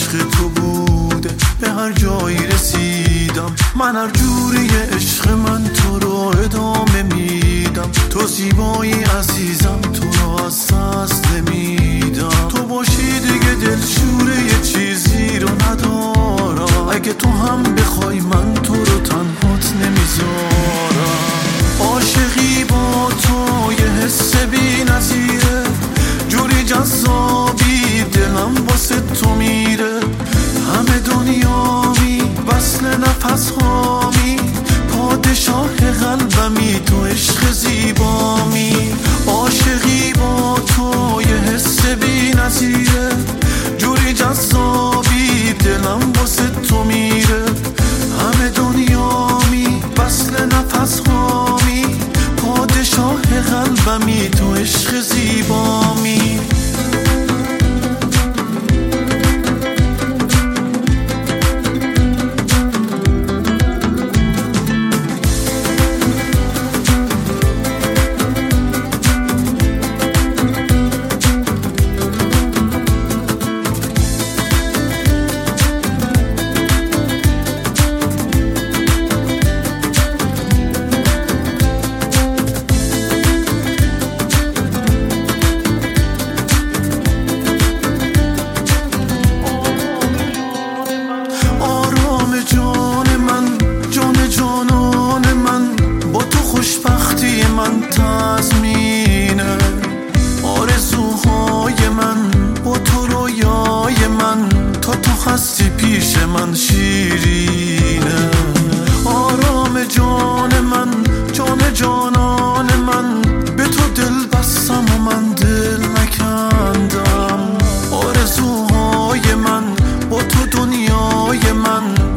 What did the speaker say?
عشق تو بوده به هر جایی رسیدم. من هر جوری عشق من تو رو ادامه میدم. تو زیبایی عزیزم، تو رو از دست نمیدم. تو باشی دیگه دلشوره یه چیزی رو ندارم. اگه تو هم بخوای من تو رو تنهات نمیذارم. عاشقی با تو یه حس بی نظیره، جوری جذابی دلم واسه تو میره. همه دنیامی وصل نفس هامی، پادشاه قلبمی تو عشق زیبامی. عاشقی با تو یه حس بی نظیره، جوری جذابی دلم واسه تو میره. همه دنیامی وصل نفس هامی، پادشاه قلبمی تو عشق زیبامی. خوشبختی من تضمینه، آرزوهای من با تو رویای من، تا تو هستی پیش من شیرینه. آرام جان من، جان جانان من، به تو دل بستم و من دل نکندم. آرزوهای من با تو دنیای من،